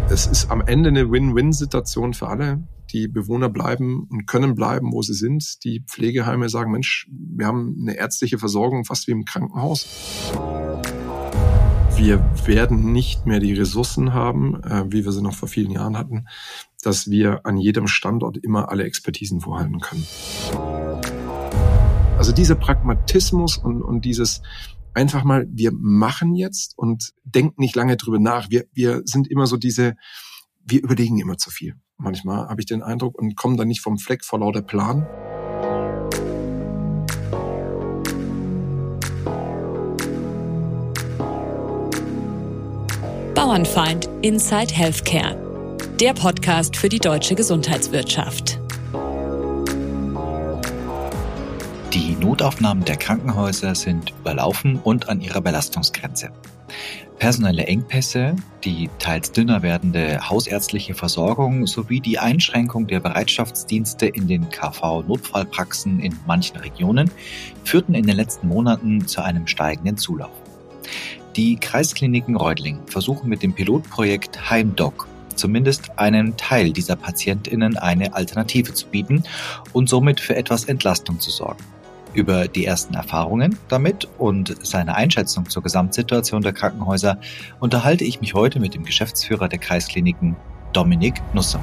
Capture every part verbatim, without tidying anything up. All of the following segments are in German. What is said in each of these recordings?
Es ist am Ende eine Win-Win-Situation für alle. Die Bewohner bleiben und können bleiben, wo sie sind. Die Pflegeheime sagen, Mensch, wir haben eine ärztliche Versorgung fast wie im Krankenhaus. Wir werden nicht mehr die Ressourcen haben, wie wir sie noch vor vielen Jahren hatten, dass wir an jedem Standort immer alle Expertisen vorhalten können. Also dieser Pragmatismus und, und dieses einfach mal, wir machen jetzt und denken nicht lange drüber nach. Wir, wir sind immer so diese, wir überlegen immer zu viel. Manchmal habe ich den Eindruck und kommen dann nicht vom Fleck vor lauter Plan. Bauernfeind Inside Healthcare, der Podcast für die deutsche Gesundheitswirtschaft. Die Notaufnahmen der Krankenhäuser sind überlaufen und an ihrer Belastungsgrenze. Personelle Engpässe, die teils dünner werdende hausärztliche Versorgung sowie die Einschränkung der Bereitschaftsdienste in den K V-Notfallpraxen in manchen Regionen führten in den letzten Monaten zu einem steigenden Zulauf. Die Kreiskliniken Reutlingen versuchen mit dem Pilotprojekt Heimdoc zumindest einen Teil dieser PatientInnen eine Alternative zu bieten und somit für etwas Entlastung zu sorgen. Über die ersten Erfahrungen damit und seine Einschätzung zur Gesamtsituation der Krankenhäuser unterhalte ich mich heute mit dem Geschäftsführer der Kreiskliniken, Dominik Nusser.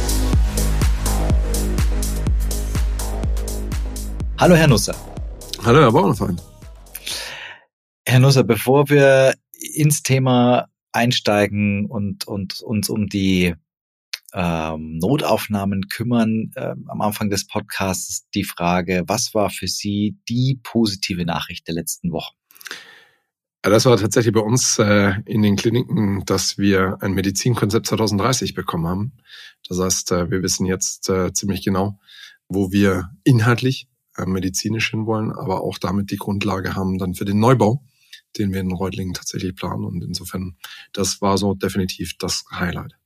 Hallo Herr Nusser. Hallo Herr Bauernfeind. Herr Nusser, bevor wir ins Thema einsteigen und, und uns um die ähm, Notaufnahmen kümmern, äh, am Anfang des Podcasts die Frage, was war für Sie die positive Nachricht der letzten Wochen? Ja, das war tatsächlich bei uns äh, in den Kliniken, dass wir ein Medizinkonzept zwanzig dreißig bekommen haben. Das heißt, äh, wir wissen jetzt äh, ziemlich genau, wo wir inhaltlich äh, medizinisch hinwollen, aber auch damit die Grundlage haben dann für den Neubau, den wir in Reutlingen tatsächlich planen. Und insofern, das war so definitiv das Highlight.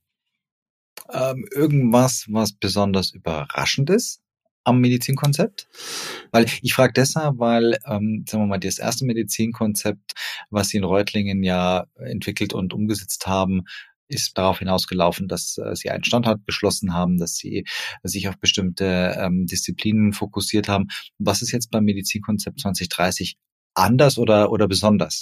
Ähm, irgendwas, was besonders überraschend ist am Medizinkonzept? Weil ich frage deshalb, weil, ähm, sagen wir mal, das erste Medizinkonzept, was Sie in Reutlingen ja entwickelt und umgesetzt haben, ist darauf hinausgelaufen, dass äh, Sie einen Standort beschlossen haben, dass Sie sich auf bestimmte ähm, Disziplinen fokussiert haben. Was ist jetzt beim Medizinkonzept zwanzig dreißig anders oder oder besonders?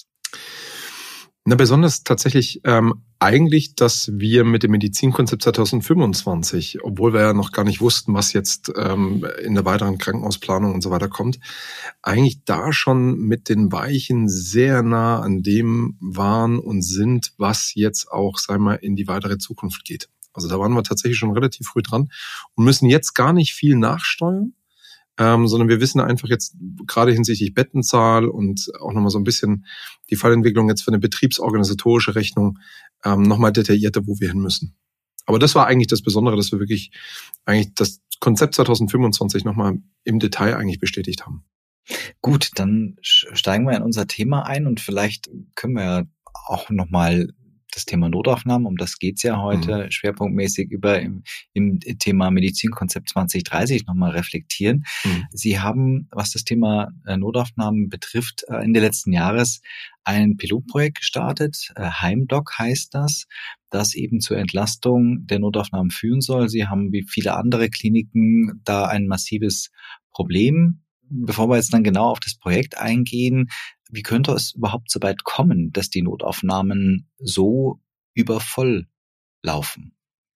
Na, besonders tatsächlich ähm, eigentlich, dass wir mit dem Medizinkonzept zwanzig fünfundzwanzig, obwohl wir ja noch gar nicht wussten, was jetzt ähm, in der weiteren Krankenhausplanung und so weiter kommt, eigentlich da schon mit den Weichen sehr nah an dem waren und sind, was jetzt auch, sagen wir mal, in die weitere Zukunft geht. Also da waren wir tatsächlich schon relativ früh dran und müssen jetzt gar nicht viel nachsteuern. Ähm, sondern wir wissen einfach jetzt gerade hinsichtlich Bettenzahl und auch nochmal so ein bisschen die Fallentwicklung jetzt für eine betriebsorganisatorische Rechnung ähm, nochmal detaillierter, wo wir hin müssen. Aber das war eigentlich das Besondere, dass wir wirklich eigentlich das Konzept zwanzig fünfundzwanzig nochmal im Detail eigentlich bestätigt haben. Gut, dann steigen wir in unser Thema ein und vielleicht können wir ja auch nochmal das Thema Notaufnahmen, um das geht's ja heute mhm. schwerpunktmäßig über im, im Thema Medizinkonzept zwanzig dreißig nochmal reflektieren. Mhm. Sie haben, was das Thema Notaufnahmen betrifft, Ende letzten Jahres ein Pilotprojekt gestartet, Heimdoc heißt das, das eben zur Entlastung der Notaufnahmen führen soll. Sie haben wie viele andere Kliniken da ein massives Problem. Bevor wir jetzt dann genau auf das Projekt eingehen, wie könnte es überhaupt so weit kommen, dass die Notaufnahmen so übervoll laufen?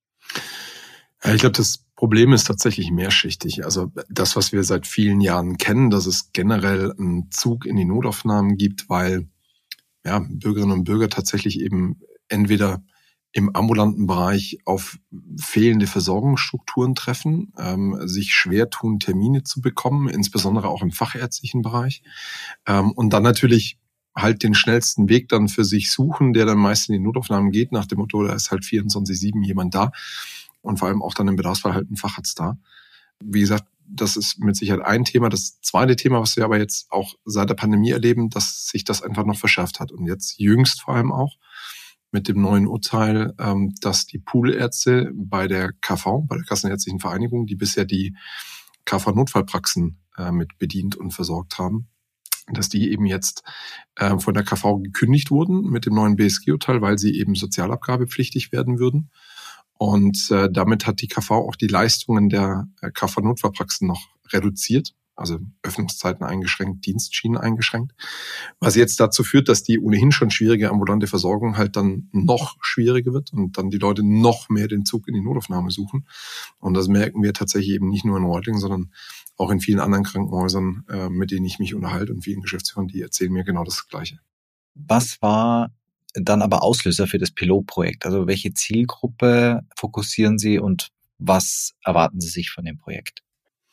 Ja, ich glaube, das Problem ist tatsächlich mehrschichtig. Also das, was wir seit vielen Jahren kennen, dass es generell einen Zug in die Notaufnahmen gibt, weil ja, Bürgerinnen und Bürger tatsächlich eben entweder im ambulanten Bereich auf fehlende Versorgungsstrukturen treffen, ähm, sich schwer tun, Termine zu bekommen, insbesondere auch im fachärztlichen Bereich. Ähm, und dann natürlich halt den schnellsten Weg dann für sich suchen, der dann meist in die Notaufnahmen geht, nach dem Motto, da ist halt vierundzwanzig sieben jemand da und vor allem auch dann im Bedarfsfall halt ein Facharzt da. Wie gesagt, das ist mit Sicherheit ein Thema. Das zweite Thema, was wir aber jetzt auch seit der Pandemie erleben, dass sich das einfach noch verschärft hat. Und jetzt jüngst vor allem auch mit dem neuen Urteil, dass die Poolärzte bei der K V, bei der Kassenärztlichen Vereinigung, die bisher die K V-Notfallpraxen mit bedient und versorgt haben, dass die eben jetzt von der K V gekündigt wurden mit dem neuen B S G-Urteil, weil sie eben sozialabgabepflichtig werden würden. Und äh, damit hat die K V auch die Leistungen der äh, K V-Notfallpraxen noch reduziert, also Öffnungszeiten eingeschränkt, Dienstschienen eingeschränkt, was jetzt dazu führt, dass die ohnehin schon schwierige ambulante Versorgung halt dann noch schwieriger wird und dann die Leute noch mehr den Zug in die Notaufnahme suchen. Und das merken wir tatsächlich eben nicht nur in Reutlingen, sondern auch in vielen anderen Krankenhäusern, äh, mit denen ich mich unterhalte und vielen Geschäftsführern, die erzählen mir genau das Gleiche. Was war dann aber Auslöser für das Pilotprojekt? Also welche Zielgruppe fokussieren Sie und was erwarten Sie sich von dem Projekt?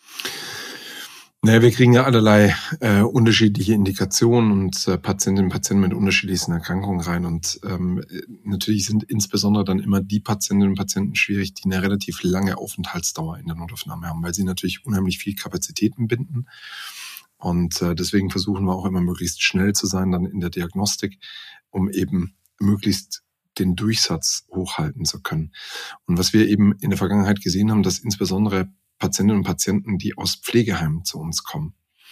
Naja, wir kriegen ja allerlei äh, unterschiedliche Indikationen und äh, Patientinnen und Patienten mit unterschiedlichsten Erkrankungen rein. Und ähm, natürlich sind insbesondere dann immer die Patientinnen und Patienten schwierig, die eine relativ lange Aufenthaltsdauer in der Notaufnahme haben, weil sie natürlich unheimlich viel Kapazitäten binden. Und äh, deswegen versuchen wir auch immer möglichst schnell zu sein dann in der Diagnostik, um eben möglichst den Durchsatz hochhalten zu können. Und was wir eben in der Vergangenheit gesehen haben, dass insbesondere Patientinnen und Patienten, die aus Pflegeheimen zu uns kommen,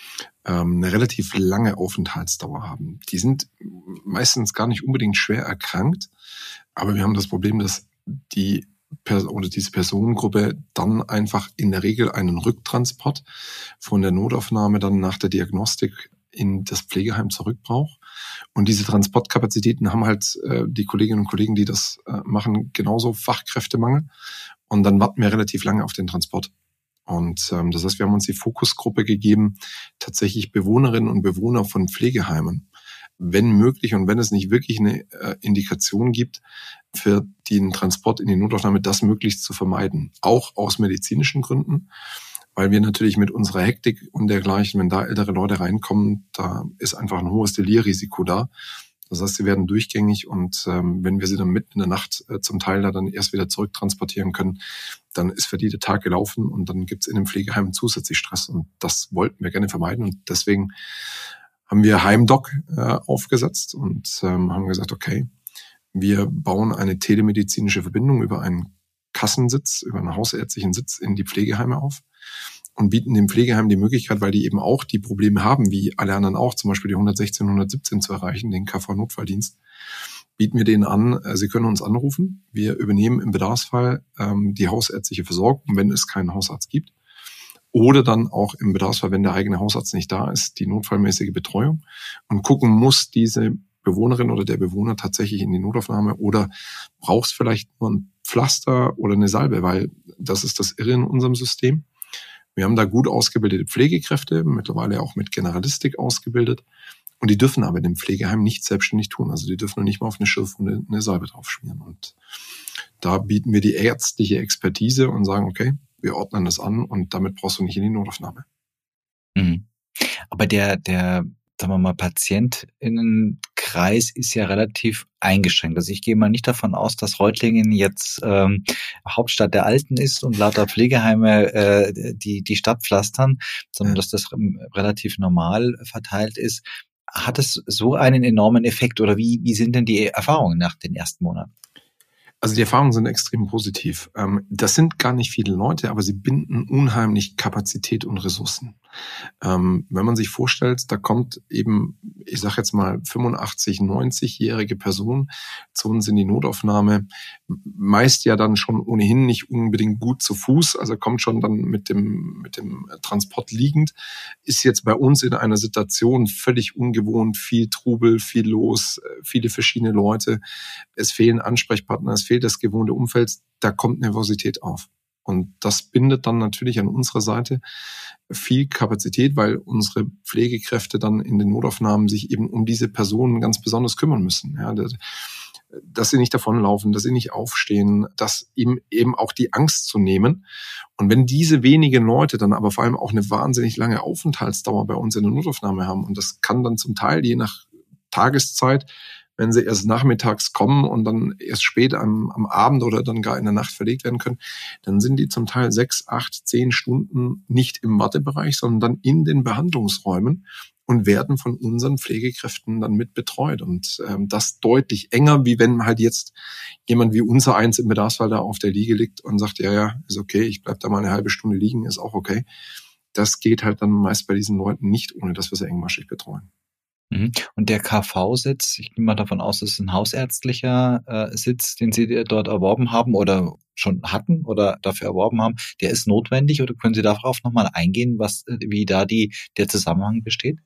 ähm, eine relativ lange Aufenthaltsdauer haben. Die sind meistens gar nicht unbedingt schwer erkrankt, aber wir haben das Problem, dass die oder diese Personengruppe dann einfach in der Regel einen Rücktransport von der Notaufnahme dann nach der Diagnostik in das Pflegeheim zurück braucht. Und diese Transportkapazitäten haben halt äh, die Kolleginnen und Kollegen, die das äh, machen, genauso Fachkräftemangel. Und dann warten wir relativ lange auf den Transport. Und ähm, das heißt, wir haben uns die Fokusgruppe gegeben, tatsächlich Bewohnerinnen und Bewohner von Pflegeheimen, wenn möglich und wenn es nicht wirklich eine äh, Indikation gibt, für den Transport in die Notaufnahme das möglichst zu vermeiden. Auch aus medizinischen Gründen, weil wir natürlich mit unserer Hektik und dergleichen, wenn da ältere Leute reinkommen, da ist einfach ein hohes Delirrisiko da. Das heißt, sie werden durchgängig und ähm, wenn wir sie dann mitten in der Nacht äh, zum Teil da dann erst wieder zurücktransportieren können, dann ist für die der Tag gelaufen und dann gibt's in dem Pflegeheim zusätzlich Stress und das wollten wir gerne vermeiden und deswegen haben wir Heimdoc äh, aufgesetzt und ähm, haben gesagt, okay, wir bauen eine telemedizinische Verbindung über einen Kassensitz, über einen hausärztlichen Sitz in die Pflegeheime auf und bieten dem Pflegeheim die Möglichkeit, weil die eben auch die Probleme haben, wie alle anderen auch, zum Beispiel die hundertsechzehn, hundertsiebzehn zu erreichen, den K V-Notfalldienst, bieten wir denen an, sie können uns anrufen. Wir übernehmen im Bedarfsfall ähm, die hausärztliche Versorgung, wenn es keinen Hausarzt gibt. Oder dann auch im Bedarfsfall, wenn der eigene Hausarzt nicht da ist, die notfallmäßige Betreuung und gucken, muss diese Bewohnerin oder der Bewohner tatsächlich in die Notaufnahme oder braucht es vielleicht nur ein Pflaster oder eine Salbe, weil das ist das Irre in unserem System. Wir haben da gut ausgebildete Pflegekräfte, mittlerweile auch mit Generalistik ausgebildet und die dürfen aber in dem Pflegeheim nicht selbstständig tun. Also die dürfen noch nicht mal auf eine Schürfwunde eine Salbe draufschmieren. Und da bieten wir die ärztliche Expertise und sagen, okay, wir ordnen das an und damit brauchst du nicht in die Notaufnahme. Mhm. Aber der, der, sagen wir mal, Patientinnenkreis ist ja relativ eingeschränkt. Also ich gehe mal nicht davon aus, dass Reutlingen jetzt ähm, Hauptstadt der Alten ist und lauter Pflegeheime äh, die, die Stadt pflastern, sondern dass das relativ normal verteilt ist. Hat es so einen enormen Effekt oder wie, wie sind denn die Erfahrungen nach den ersten Monaten? Also die Erfahrungen sind extrem positiv. Das sind gar nicht viele Leute, aber sie binden unheimlich Kapazität und Ressourcen. Wenn man sich vorstellt, da kommt eben, ich sage jetzt mal fünfundachtzig-, neunzigjährige Person zu uns in die Notaufnahme, meist ja dann schon ohnehin nicht unbedingt gut zu Fuß, also kommt schon dann mit dem mit dem Transport liegend, ist jetzt bei uns in einer Situation völlig ungewohnt, viel Trubel, viel los, viele verschiedene Leute, es fehlen Ansprechpartner, es fehlt das gewohnte Umfeld, da kommt Nervosität auf. Und das bindet dann natürlich an unserer Seite viel Kapazität, weil unsere Pflegekräfte dann in den Notaufnahmen sich eben um diese Personen ganz besonders kümmern müssen. Ja, dass sie nicht davonlaufen, dass sie nicht aufstehen, dass ihm eben auch die Angst zu nehmen. Und wenn diese wenigen Leute dann aber vor allem auch eine wahnsinnig lange Aufenthaltsdauer bei uns in der Notaufnahme haben, und das kann dann zum Teil je nach Tageszeit, wenn sie erst nachmittags kommen und dann erst spät am, am Abend oder dann gar in der Nacht verlegt werden können, dann sind die zum Teil sechs, acht, zehn Stunden nicht im Wartebereich, sondern dann in den Behandlungsräumen und werden von unseren Pflegekräften dann mit betreut. Und ähm, das deutlich enger, wie wenn halt jetzt jemand wie unser eins im Bedarfsfall da auf der Liege liegt und sagt, ja, ja, ist okay, ich bleib da mal eine halbe Stunde liegen, ist auch okay. Das geht halt dann meist bei diesen Leuten nicht, ohne dass wir sie engmaschig betreuen. Und der K V-Sitz, ich gehe mal davon aus, das ist ein hausärztlicher äh, Sitz, den Sie dort erworben haben oder schon hatten oder dafür erworben haben, der ist notwendig, oder können Sie darauf nochmal eingehen, was, wie da die, der Zusammenhang besteht?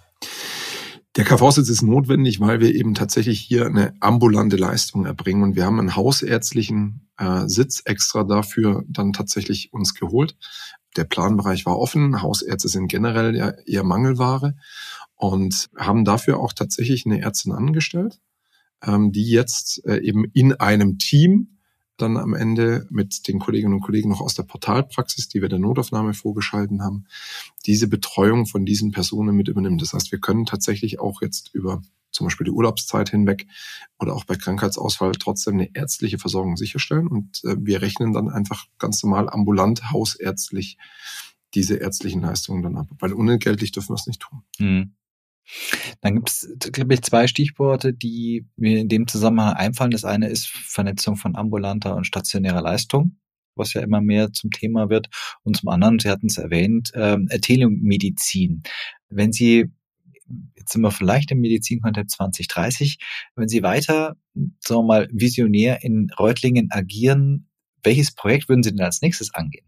Der K V-Sitz ist notwendig, weil wir eben tatsächlich hier eine ambulante Leistung erbringen, und wir haben einen hausärztlichen äh, Sitz extra dafür dann tatsächlich uns geholt. Der Planbereich war offen, Hausärzte sind generell ja eher Mangelware, und haben dafür auch tatsächlich eine Ärztin angestellt, ähm, die jetzt äh, eben in einem Team dann am Ende mit den Kolleginnen und Kollegen noch aus der Portalpraxis, die wir der Notaufnahme vorgeschalten haben, diese Betreuung von diesen Personen mit übernimmt. Das heißt, wir können tatsächlich auch jetzt über zum Beispiel die Urlaubszeit hinweg oder auch bei Krankheitsausfall trotzdem eine ärztliche Versorgung sicherstellen, und äh, wir rechnen dann einfach ganz normal ambulant, hausärztlich diese ärztlichen Leistungen dann ab, weil unentgeltlich dürfen wir es nicht tun. Hm. Dann gibt es, glaube ich, zwei Stichworte, die mir in dem Zusammenhang einfallen. Das eine ist Vernetzung von ambulanter und stationärer Leistung, was ja immer mehr zum Thema wird. Und zum anderen, Sie hatten es erwähnt, ähm, Telemedizin. Wenn Sie, jetzt sind wir vielleicht im Medizinkonzept zwanzig dreißig, wenn Sie weiter, sagen wir mal, visionär in Reutlingen agieren, welches Projekt würden Sie denn als nächstes angehen?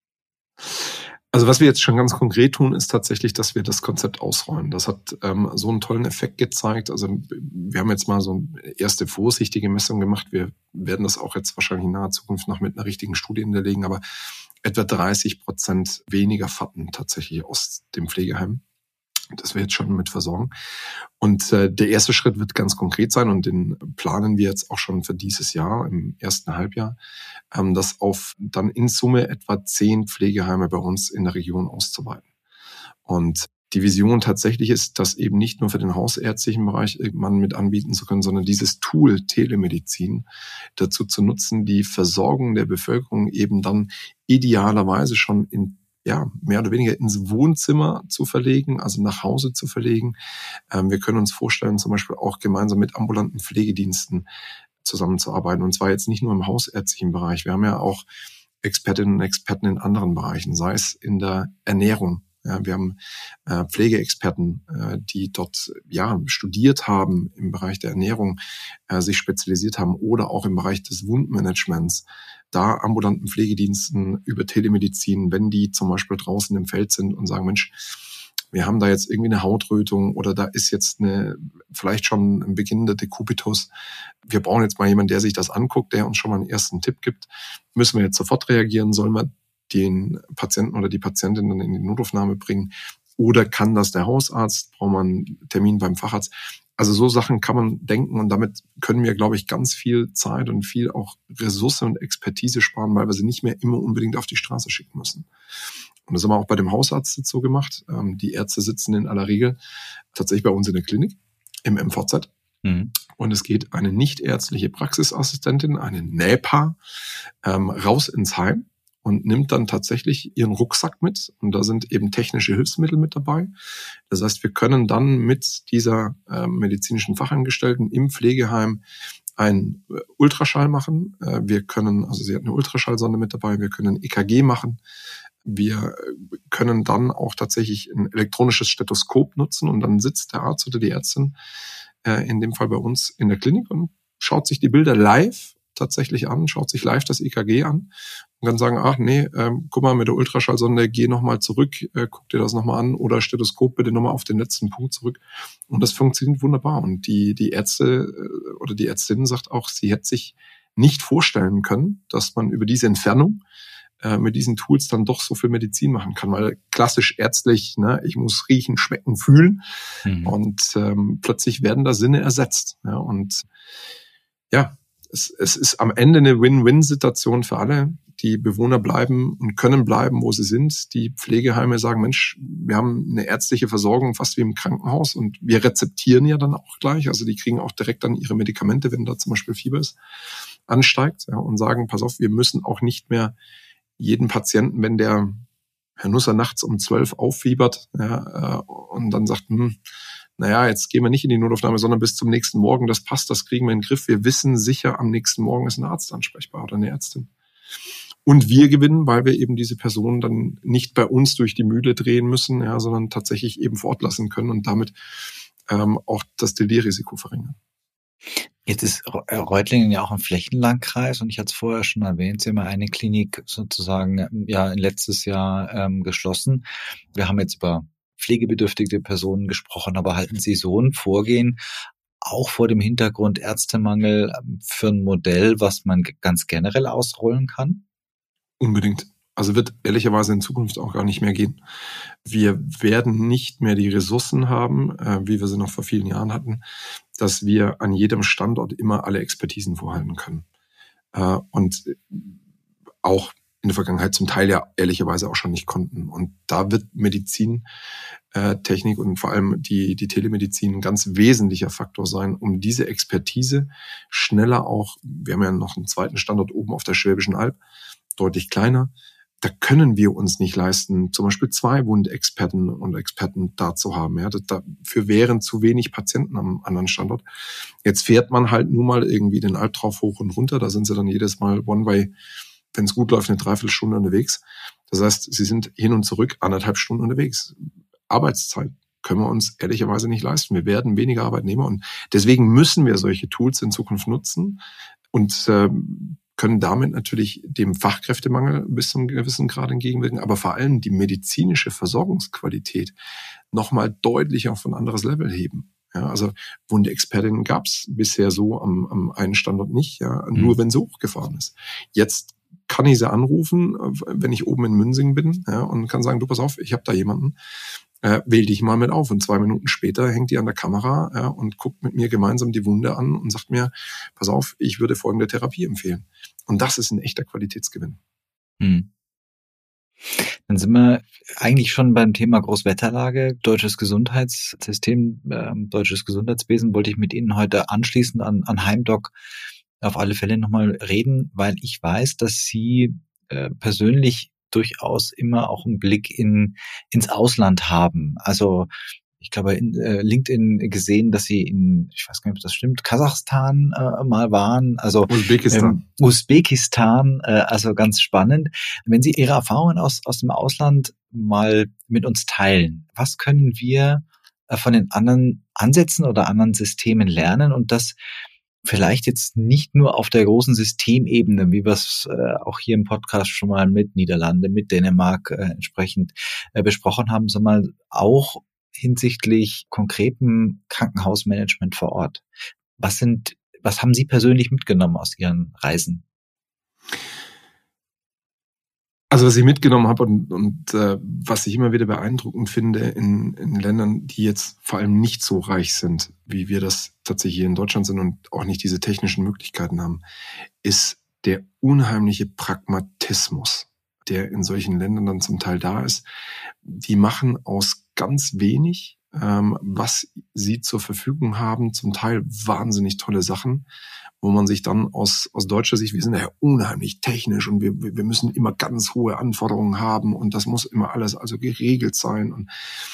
Also was wir jetzt schon ganz konkret tun, ist tatsächlich, dass wir das Konzept ausrollen. Das hat ähm, so einen tollen Effekt gezeigt. Also wir haben jetzt mal so eine erste vorsichtige Messung gemacht. Wir werden das auch jetzt wahrscheinlich in naher Zukunft noch mit einer richtigen Studie hinterlegen, aber etwa dreißig Prozent weniger Fahrten tatsächlich aus dem Pflegeheim. Das wir jetzt schon mit versorgen. Und äh, der erste Schritt wird ganz konkret sein, und den planen wir jetzt auch schon für dieses Jahr, im ersten Halbjahr, ähm, das auf dann in Summe etwa zehn Pflegeheime bei uns in der Region auszuweiten. Und die Vision tatsächlich ist, das eben nicht nur für den hausärztlichen Bereich irgendwann mit anbieten zu können, sondern dieses Tool Telemedizin dazu zu nutzen, die Versorgung der Bevölkerung eben dann idealerweise schon in ja, mehr oder weniger ins Wohnzimmer zu verlegen, also nach Hause zu verlegen. Ähm, wir können uns vorstellen, zum Beispiel auch gemeinsam mit ambulanten Pflegediensten zusammenzuarbeiten. Und zwar jetzt nicht nur im hausärztlichen Bereich. Wir haben ja auch Expertinnen und Experten in anderen Bereichen, sei es in der Ernährung. Ja, wir haben äh, Pflegeexperten, äh, die dort ja studiert haben im Bereich der Ernährung, äh, sich spezialisiert haben, oder auch im Bereich des Wundmanagements, da ambulanten Pflegediensten über Telemedizin, wenn die zum Beispiel draußen im Feld sind und sagen, Mensch, wir haben da jetzt irgendwie eine Hautrötung, oder da ist jetzt eine vielleicht schon ein beginnender Dekubitus. Wir brauchen jetzt mal jemanden, der sich das anguckt, der uns schon mal einen ersten Tipp gibt. Müssen wir jetzt sofort reagieren? Sollen wir den Patienten oder die Patientin dann in die Notaufnahme bringen? Oder kann das der Hausarzt? Braucht man einen Termin beim Facharzt? Also so Sachen kann man denken, und damit können wir, glaube ich, ganz viel Zeit und viel auch Ressource und Expertise sparen, weil wir sie nicht mehr immer unbedingt auf die Straße schicken müssen. Und das haben wir auch bei dem Hausarzt so gemacht. Die Ärzte sitzen in aller Regel tatsächlich bei uns in der Klinik, im M V Z. Mhm. Und es geht eine nichtärztliche Praxisassistentin, eine N E P A, ähm, raus ins Heim und nimmt dann tatsächlich ihren Rucksack mit. Und da sind eben technische Hilfsmittel mit dabei. Das heißt, wir können dann mit dieser äh, medizinischen Fachangestellten im Pflegeheim einen äh, Ultraschall machen. Äh, wir können, also sie hat eine Ultraschallsonde mit dabei, wir können ein E K G machen. Wir können dann auch tatsächlich ein elektronisches Stethoskop nutzen, und dann sitzt der Arzt oder die Ärztin äh, in dem Fall bei uns in der Klinik und schaut sich die Bilder live tatsächlich an, schaut sich live das E K G an und kann sagen, ach nee, ähm, guck mal mit der Ultraschallsonde, geh nochmal zurück, äh, guck dir das nochmal an, oder Stethoskop bitte nochmal auf den letzten Punkt zurück. Und das funktioniert wunderbar. Und die die Ärzte äh, oder die Ärztin sagt auch, sie hätte sich nicht vorstellen können, dass man über diese Entfernung äh, mit diesen Tools dann doch so viel Medizin machen kann, weil klassisch ärztlich, ne, ich muss riechen, schmecken, fühlen, mhm. und ähm, plötzlich werden da Sinne ersetzt. Ja, und ja, Es, es ist am Ende eine Win-Win-Situation für alle. Die Bewohner bleiben und können bleiben, wo sie sind. Die Pflegeheime sagen, Mensch, wir haben eine ärztliche Versorgung fast wie im Krankenhaus, und wir rezeptieren ja dann auch gleich. Also die kriegen auch direkt dann ihre Medikamente, wenn da zum Beispiel Fieber ist, ansteigt, ja, und sagen, pass auf, wir müssen auch nicht mehr jeden Patienten, wenn der Herr Nusser nachts um zwölf auffiebert, ja, und dann sagt, hm, naja, jetzt gehen wir nicht in die Notaufnahme, sondern bis zum nächsten Morgen, das passt, das kriegen wir in den Griff. Wir wissen sicher, am nächsten Morgen ist ein Arzt ansprechbar oder eine Ärztin. Und wir gewinnen, weil wir eben diese Personen dann nicht bei uns durch die Mühle drehen müssen, ja, sondern tatsächlich eben fortlassen können und damit ähm, auch das Delirrisiko verringern. Jetzt ist Reutlingen ja auch ein Flächenlandkreis und ich hatte es vorher schon erwähnt, Sie haben ja eine Klinik sozusagen ja letztes Jahr ähm, geschlossen. Wir haben jetzt über pflegebedürftige Personen gesprochen, aber halten Sie so ein Vorgehen auch vor dem Hintergrund Ärztemangel für ein Modell, was man ganz generell ausrollen kann? Unbedingt. Also wird ehrlicherweise in Zukunft auch gar nicht mehr gehen. Wir werden nicht mehr die Ressourcen haben, äh, wie wir sie noch vor vielen Jahren hatten, dass wir an jedem Standort immer alle Expertisen vorhalten können. Äh, und auch in der Vergangenheit zum Teil ja ehrlicherweise auch schon nicht konnten. Und da wird Medizin, äh, Technik und vor allem die, die Telemedizin ein ganz wesentlicher Faktor sein, um diese Expertise schneller auch, wir haben ja noch einen zweiten Standort oben auf der Schwäbischen Alb, deutlich kleiner. Da können wir uns nicht leisten, zum Beispiel zwei Wundexperten und Experten da zu haben. Ja, dafür wären zu wenig Patienten am anderen Standort. Jetzt fährt man halt nur mal irgendwie den Alp drauf hoch und runter. Da sind sie dann jedes Mal One-Way, wenn es gut läuft, eine Dreiviertelstunde unterwegs. Das heißt, sie sind hin und zurück anderthalb Stunden unterwegs. Arbeitszeit können wir uns ehrlicherweise nicht leisten. Wir werden weniger Arbeitnehmer und deswegen müssen wir solche Tools in Zukunft nutzen und äh, können damit natürlich dem Fachkräftemangel bis zu einem gewissen Grad entgegenwirken, aber vor allem die medizinische Versorgungsqualität nochmal deutlich auf ein anderes Level heben. Ja, also Wundexpertinnen gab es bisher so am, am einen Standort nicht, ja, mhm. nur wenn sie hochgefahren ist. Jetzt kann ich sie anrufen, wenn ich oben in Münsingen bin, ja, und kann sagen, du pass auf, ich habe da jemanden, äh, wähl dich mal mit auf. Und zwei Minuten später hängt die an der Kamera ja, und guckt mit mir gemeinsam die Wunde an und sagt mir, pass auf, ich würde folgende Therapie empfehlen. Und das ist ein echter Qualitätsgewinn. Hm. Dann sind wir eigentlich schon beim Thema Großwetterlage, deutsches Gesundheitssystem, äh, deutsches Gesundheitswesen. Wollte ich mit Ihnen heute anschließend an, an Heimdoc auf alle Fälle nochmal reden, weil ich weiß, dass Sie äh, persönlich durchaus immer auch einen Blick in ins Ausland haben. Also ich glaube, in äh, LinkedIn gesehen, dass Sie in, ich weiß gar nicht, ob das stimmt, Kasachstan äh, mal waren. Also Usbekistan. Ähm, Usbekistan, äh, also ganz spannend. Wenn Sie Ihre Erfahrungen aus aus dem Ausland mal mit uns teilen, was können wir äh, von den anderen Ansätzen oder anderen Systemen lernen und das vielleicht jetzt nicht nur auf der großen Systemebene, wie wir es äh, auch hier im Podcast schon mal mit Niederlande, mit Dänemark äh, entsprechend äh, besprochen haben, sondern auch hinsichtlich konkretem Krankenhausmanagement vor Ort. Was sind, was haben Sie persönlich mitgenommen aus Ihren Reisen? Also was ich mitgenommen habe und, und äh, was ich immer wieder beeindruckend finde in, in Ländern, die jetzt vor allem nicht so reich sind, wie wir das tatsächlich hier in Deutschland sind und auch nicht diese technischen Möglichkeiten haben, ist der unheimliche Pragmatismus, der in solchen Ländern dann zum Teil da ist. Die machen aus ganz wenig, ähm, was sie zur Verfügung haben, zum Teil wahnsinnig tolle Sachen, wo man sich dann aus aus deutscher Sicht, wir sind ja unheimlich technisch und wir wir müssen immer ganz hohe Anforderungen haben und das muss immer alles also geregelt sein. Und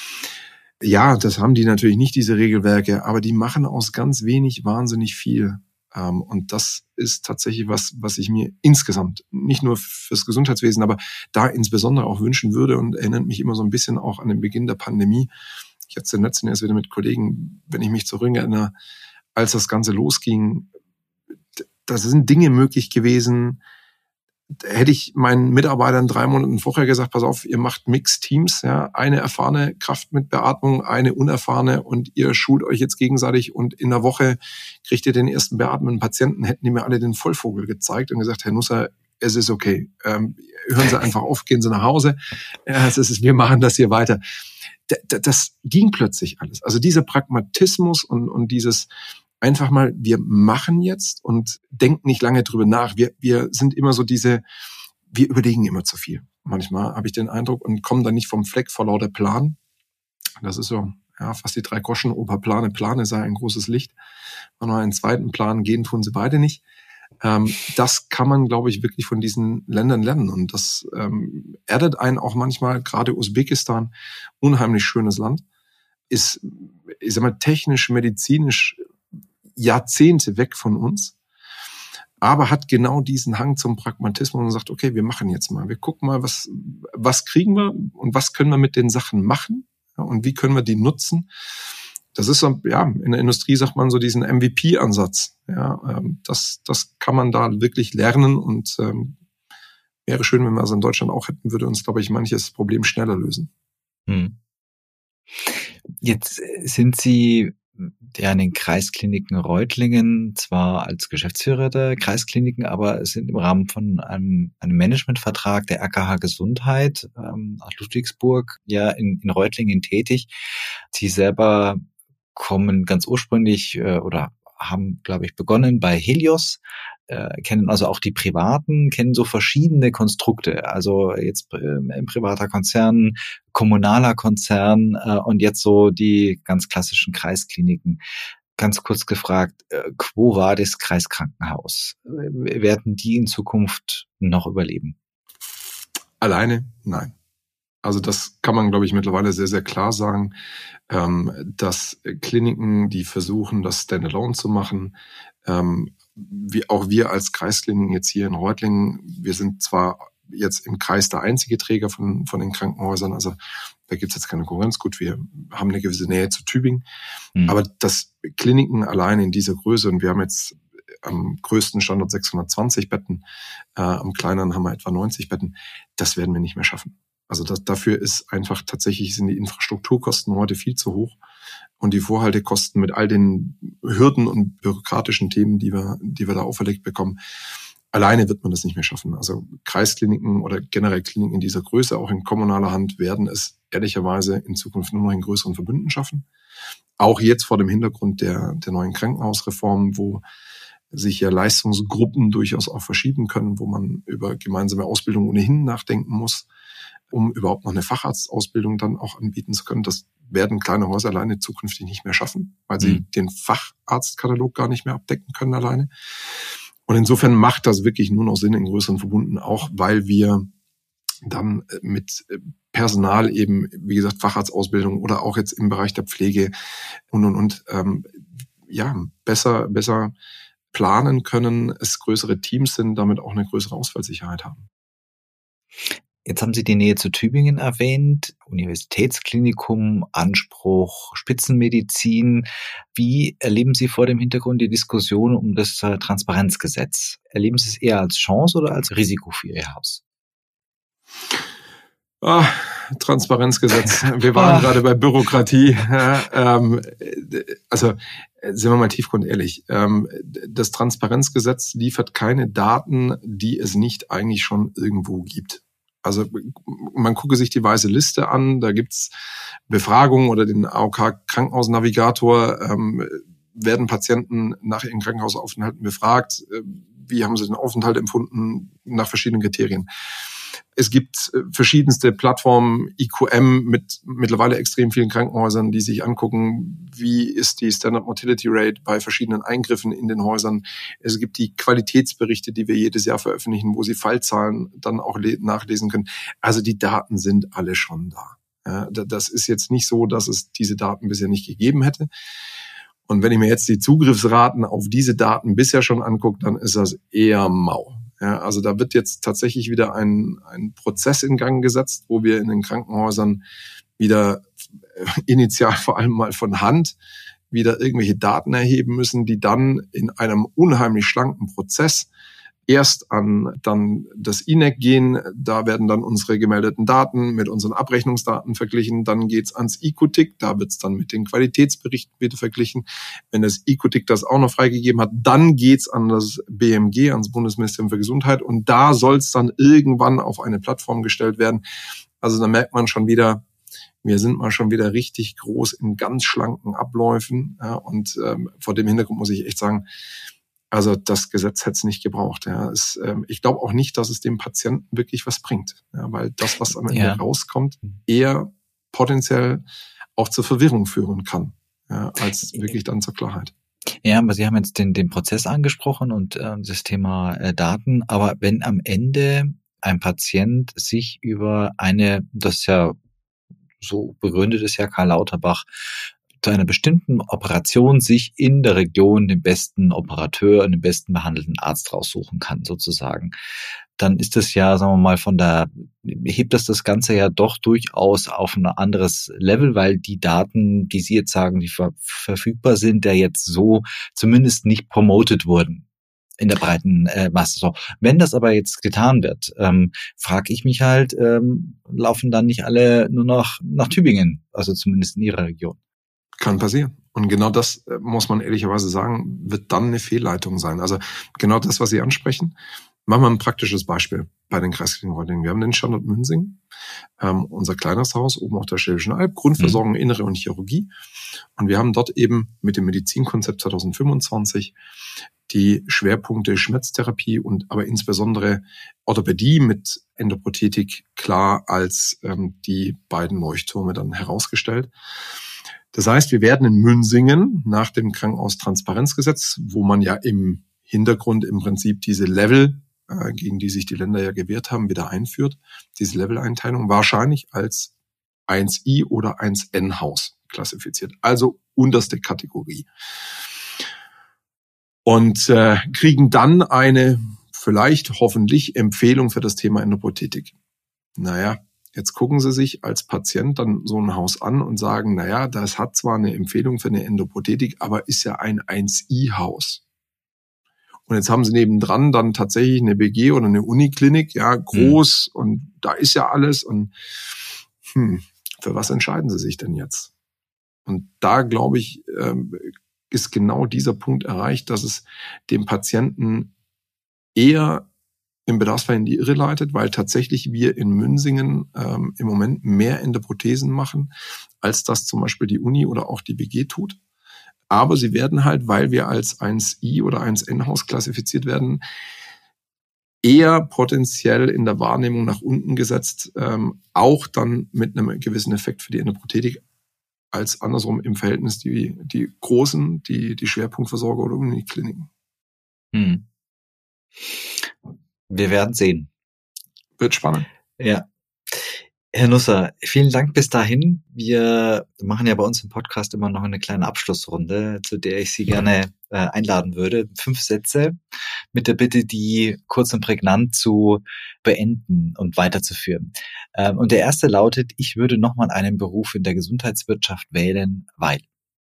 ja, das haben die natürlich nicht, diese Regelwerke, aber die machen aus ganz wenig wahnsinnig viel. Und das ist tatsächlich was, was ich mir insgesamt, nicht nur fürs Gesundheitswesen, aber da insbesondere auch wünschen würde und erinnert mich immer so ein bisschen auch an den Beginn der Pandemie. Ich hatte es den letzten erst wieder mit Kollegen, wenn ich mich zurückerinnere, als das Ganze losging, da sind Dinge möglich gewesen. Hätte ich meinen Mitarbeitern drei Monaten vorher gesagt, pass auf, ihr macht Mix-Teams, ja, eine erfahrene Kraft mit Beatmung, eine unerfahrene und ihr schult euch jetzt gegenseitig und in der Woche kriegt ihr den ersten beatmenden Patienten, hätten die mir alle den Vollvogel gezeigt und gesagt, Herr Nusser, es ist okay, ähm, hören Sie einfach auf, gehen Sie nach Hause, ja, es ist, wir machen das hier weiter. D- das ging plötzlich alles. Also dieser Pragmatismus und, und dieses einfach mal, wir machen jetzt und denken nicht lange drüber nach. Wir, wir sind immer so diese, wir überlegen immer zu viel. Manchmal habe ich den Eindruck und kommen dann nicht vom Fleck vor lauter Plan. Das ist so, ja, fast die drei Groschen, Opa Plane, Plane sei ein großes Licht. Und noch einen zweiten Plan gehen tun sie beide nicht. Ähm, das kann man, glaube ich, wirklich von diesen Ländern lernen. Und das ähm, erdet einen auch manchmal, gerade Usbekistan, unheimlich schönes Land, ist, ich sag mal, technisch, medizinisch Jahrzehnte weg von uns, aber hat genau diesen Hang zum Pragmatismus und sagt, okay, wir machen jetzt mal, wir gucken mal, was was kriegen wir und was können wir mit den Sachen machen und wie können wir die nutzen, das ist so, ja, in der Industrie sagt man so diesen M V P-Ansatz. Ja, ähm, das, das kann man da wirklich lernen und ähm, wäre schön, wenn wir das in Deutschland auch hätten, würde uns, glaube ich, manches Problem schneller lösen. Hm. Jetzt sind Sie ja in den Kreiskliniken Reutlingen zwar als Geschäftsführer der Kreiskliniken, aber sind im Rahmen von einem, einem Managementvertrag der R K H Gesundheit ähm, aus Ludwigsburg ja in, in Reutlingen tätig. Sie selber kommen ganz ursprünglich äh, oder haben, glaube ich, begonnen bei Helios, äh, kennen also auch die Privaten, kennen so verschiedene Konstrukte, also jetzt äh, ein privater Konzern, kommunaler Konzern äh, und jetzt so die ganz klassischen Kreiskliniken. Ganz kurz gefragt, äh, Quo Vadis Kreiskrankenhaus? Äh, werden die in Zukunft noch überleben? Alleine? Nein. Also das kann man, glaube ich, mittlerweile sehr, sehr klar sagen, ähm, dass Kliniken, die versuchen, das Standalone zu machen, ähm, wie auch wir als Kreiskliniken jetzt hier in Reutlingen, wir sind zwar jetzt im Kreis der einzige Träger von, von den Krankenhäusern, also da gibt es jetzt keine Konkurrenz. Gut, wir haben eine gewisse Nähe zu Tübingen, mhm. aber dass Kliniken alleine in dieser Größe, und wir haben jetzt am größten Standort sechshundertzwanzig Betten, äh, am kleineren haben wir etwa neunzig Betten, das werden wir nicht mehr schaffen. Also das, dafür ist einfach tatsächlich, sind die Infrastrukturkosten heute viel zu hoch und die Vorhaltekosten mit all den Hürden und bürokratischen Themen, die wir, die wir da auferlegt bekommen, alleine wird man das nicht mehr schaffen. Also Kreiskliniken oder generell Kliniken in dieser Größe, auch in kommunaler Hand, werden es ehrlicherweise in Zukunft nur noch in größeren Verbünden schaffen. Auch jetzt vor dem Hintergrund der, der neuen Krankenhausreform, wo sich ja Leistungsgruppen durchaus auch verschieben können, wo man über gemeinsame Ausbildung ohnehin nachdenken muss, um überhaupt noch eine Facharztausbildung dann auch anbieten zu können. Das werden kleine Häuser alleine zukünftig nicht mehr schaffen, weil sie mhm. den Facharztkatalog gar nicht mehr abdecken können alleine. Und insofern macht das wirklich nur noch Sinn in größeren Verbunden, auch weil wir dann mit Personal eben, wie gesagt, Facharztausbildung oder auch jetzt im Bereich der Pflege und, und, und, ähm, ja, besser, besser planen können, es größere Teams sind, damit auch eine größere Ausfallsicherheit haben. Jetzt haben Sie die Nähe zu Tübingen erwähnt, Universitätsklinikum, Anspruch, Spitzenmedizin. Wie erleben Sie vor dem Hintergrund die Diskussion um das Transparenzgesetz? Erleben Sie es eher als Chance oder als Risiko für Ihr Haus? Ah, Transparenzgesetz. Wir waren ah. gerade bei Bürokratie. ähm, also sind wir mal tiefgrund ehrlich. Ähm, das Transparenzgesetz liefert keine Daten, die es nicht eigentlich schon irgendwo gibt. Also man gucke sich die weiße Liste an, da gibt's Befragungen oder den A O K-Krankenhausnavigator, ähm, werden Patienten nach ihren Krankenhausaufenthalten befragt, äh, wie haben sie den Aufenthalt empfunden, nach verschiedenen Kriterien. Es gibt verschiedenste Plattformen, I Q M mit mittlerweile extrem vielen Krankenhäusern, die sich angucken, wie ist die Standard Mortality Rate bei verschiedenen Eingriffen in den Häusern. Es gibt die Qualitätsberichte, die wir jedes Jahr veröffentlichen, wo Sie Fallzahlen dann auch nachlesen können. Also die Daten sind alle schon da. Ja, das ist jetzt nicht so, dass es diese Daten bisher nicht gegeben hätte. Und wenn ich mir jetzt die Zugriffsraten auf diese Daten bisher schon angucke, dann ist das eher mau. Ja, also da wird jetzt tatsächlich wieder ein, ein Prozess in Gang gesetzt, wo wir in den Krankenhäusern wieder initial vor allem mal von Hand wieder irgendwelche Daten erheben müssen, die dann in einem unheimlich schlanken Prozess erst an dann das I N E C gehen. Da werden dann unsere gemeldeten Daten mit unseren Abrechnungsdaten verglichen. Dann geht's ans I Q T I C. Da wird's dann mit den Qualitätsberichten wieder verglichen. Wenn das I Q T I C das auch noch freigegeben hat, dann geht's an das B M G, ans Bundesministerium für Gesundheit. Und da soll's dann irgendwann auf eine Plattform gestellt werden. Also da merkt man schon wieder, wir sind mal schon wieder richtig groß in ganz schlanken Abläufen. Ja, und ähm, vor dem Hintergrund muss ich echt sagen, also das Gesetz hätte es nicht gebraucht. Ja. Es, ähm, ich glaube auch nicht, dass es dem Patienten wirklich was bringt, ja, weil das, was am Ende ja. rauskommt, eher potenziell auch zur Verwirrung führen kann, ja, als wirklich dann zur Klarheit. Ja, aber Sie haben jetzt den, den Prozess angesprochen und äh, das Thema äh, Daten. Aber wenn am Ende ein Patient sich über eine, das ist ja so begründet ist ja Karl Lauterbach, zu einer bestimmten Operation sich in der Region den besten Operateur und den besten behandelten Arzt raussuchen kann, sozusagen, dann ist das ja, sagen wir mal, von der, hebt das das Ganze ja doch durchaus auf ein anderes Level, weil die Daten, die Sie jetzt sagen, die ver- verfügbar sind, ja jetzt so zumindest nicht promoted wurden in der breiten äh, Masse. So, wenn das aber jetzt getan wird, ähm, frage ich mich halt, ähm, laufen dann nicht alle nur noch nach Tübingen, also zumindest in Ihrer Region? Kann passieren. Und genau das, muss man ehrlicherweise sagen, wird dann eine Fehlleitung sein. Also genau das, was Sie ansprechen. Machen wir ein praktisches Beispiel bei den Kreiskliniken Reutlingen. Wir haben den Standort Münsingen, ähm, unser kleines Haus oben auf der Schwäbischen Alb, Grundversorgung, Innere und Chirurgie. Und wir haben dort eben mit dem Medizinkonzept zwanzig fünfundzwanzig die Schwerpunkte Schmerztherapie und aber insbesondere Orthopädie mit Endoprothetik klar als ähm, die beiden Leuchttürme dann herausgestellt. Das heißt, wir werden in Münsingen nach dem Krankenhaustransparenzgesetz, wo man ja im Hintergrund im Prinzip diese Level, äh, gegen die sich die Länder ja gewehrt haben, wieder einführt, diese Level-Einteilung wahrscheinlich als eins I oder eins N Haus klassifiziert, also unterste Kategorie. Und äh, kriegen dann eine vielleicht hoffentlich Empfehlung für das Thema Endoprothetik. Naja, jetzt gucken Sie sich als Patient dann so ein Haus an und sagen, naja, das hat zwar eine Empfehlung für eine Endoprothetik, aber ist ja ein eins I Haus. Und jetzt haben Sie nebendran dann tatsächlich eine B G oder eine Uniklinik, ja, groß mhm. und da ist ja alles und hm, für was entscheiden Sie sich denn jetzt? Und da, glaube ich, ähm, ist genau dieser Punkt erreicht, dass es dem Patienten eher im Bedarfsfall in die Irre leitet, weil tatsächlich wir in Münsingen ähm, im Moment mehr Endoprothesen machen, als das zum Beispiel die Uni oder auch die B G tut. Aber sie werden halt, weil wir als eins I oder eins N Haus klassifiziert werden, eher potenziell in der Wahrnehmung nach unten gesetzt, ähm, auch dann mit einem gewissen Effekt für die Endoprothetik, als andersrum im Verhältnis die, die großen, die, die Schwerpunktversorger oder Unikliniken. Hm. Wir werden sehen. Wird spannend. Ja. Herr Nusser, vielen Dank bis dahin. Wir machen ja bei uns im Podcast immer noch eine kleine Abschlussrunde, zu der ich Sie gerne äh, einladen würde. Fünf Sätze mit der Bitte, die kurz und prägnant zu beenden und weiterzuführen. Ähm, und der erste lautet, ich würde nochmal einen Beruf in der Gesundheitswirtschaft wählen, weil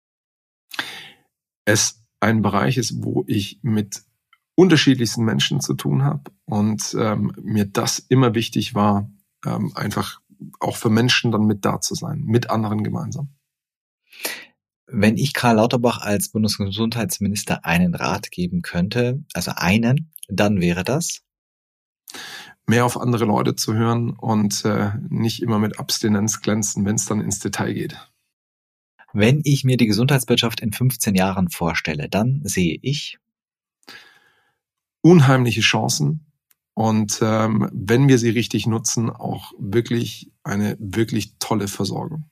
es ein Bereich ist, wo ich mit unterschiedlichsten Menschen zu tun habe und ähm, mir das immer wichtig war, ähm, einfach auch für Menschen dann mit da zu sein, mit anderen gemeinsam. Wenn ich Karl Lauterbach als Bundesgesundheitsminister einen Rat geben könnte, also einen, dann wäre das? Mehr auf andere Leute zu hören und äh, nicht immer mit Abstinenz glänzen, wenn es dann ins Detail geht. Wenn ich mir die Gesundheitswirtschaft in fünfzehn Jahren vorstelle, dann sehe ich unheimliche Chancen. Und ähm, wenn wir sie richtig nutzen, auch wirklich eine wirklich tolle Versorgung.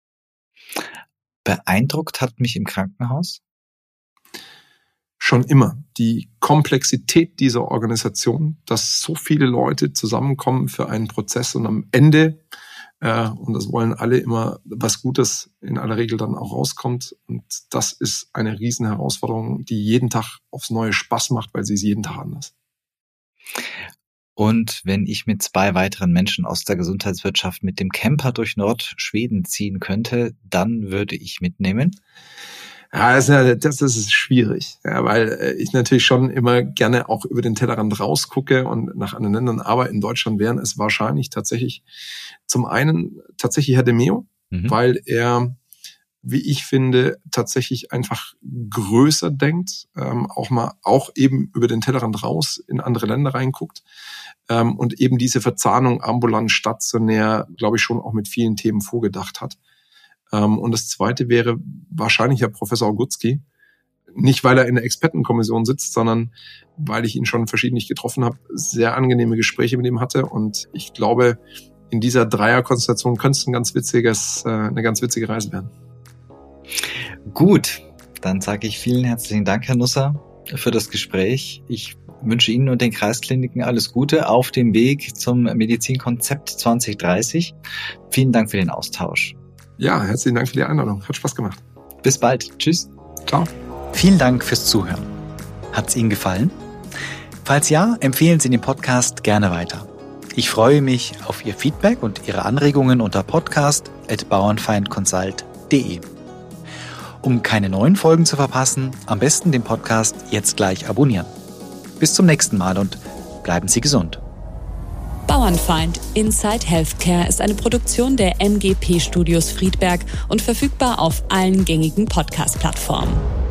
Beeindruckt hat mich im Krankenhaus? Schon immer die Komplexität dieser Organisation, dass so viele Leute zusammenkommen für einen Prozess und am Ende, äh, und das wollen alle immer, was Gutes in aller Regel dann auch rauskommt. Und das ist eine riesen Herausforderung, die jeden Tag aufs Neue Spaß macht, weil sie es jeden Tag anders. Und wenn ich mit zwei weiteren Menschen aus der Gesundheitswirtschaft mit dem Camper durch Nordschweden ziehen könnte, dann würde ich mitnehmen? Ja, das ist, ja, das ist schwierig, ja, weil ich natürlich schon immer gerne auch über den Tellerrand rausgucke und nach anderen Ländern, aber in Deutschland wären es wahrscheinlich tatsächlich zum einen tatsächlich Herr de Meo, mhm. weil er, wie ich finde, tatsächlich einfach größer denkt, ähm, auch mal auch eben über den Tellerrand raus in andere Länder reinguckt ähm, und eben diese Verzahnung ambulant, stationär, glaube ich, schon auch mit vielen Themen vorgedacht hat. Ähm, und das Zweite wäre wahrscheinlich Herr Professor Augutski, nicht weil er in der Expertenkommission sitzt, sondern weil ich ihn schon verschiedentlich getroffen habe, sehr angenehme Gespräche mit ihm hatte und ich glaube, in dieser Dreierkonstellation könnte es ein ganz witziges, äh, eine ganz witzige Reise werden. Gut, dann sage ich vielen herzlichen Dank, Herr Nusser, für das Gespräch. Ich wünsche Ihnen und den Kreiskliniken alles Gute auf dem Weg zum Medizinkonzept zwanzig dreißig. Vielen Dank für den Austausch. Ja, herzlichen Dank für die Einladung. Hat Spaß gemacht. Bis bald. Tschüss. Ciao. Vielen Dank fürs Zuhören. Hat's Ihnen gefallen? Falls ja, empfehlen Sie den Podcast gerne weiter. Ich freue mich auf Ihr Feedback und Ihre Anregungen unter podcast at bauernfeindconsult punkt de. Um keine neuen Folgen zu verpassen, am besten den Podcast jetzt gleich abonnieren. Bis zum nächsten Mal und bleiben Sie gesund. Bauernfeind Inside Healthcare ist eine Produktion der M G P Studios Friedberg und verfügbar auf allen gängigen Podcast-Plattformen.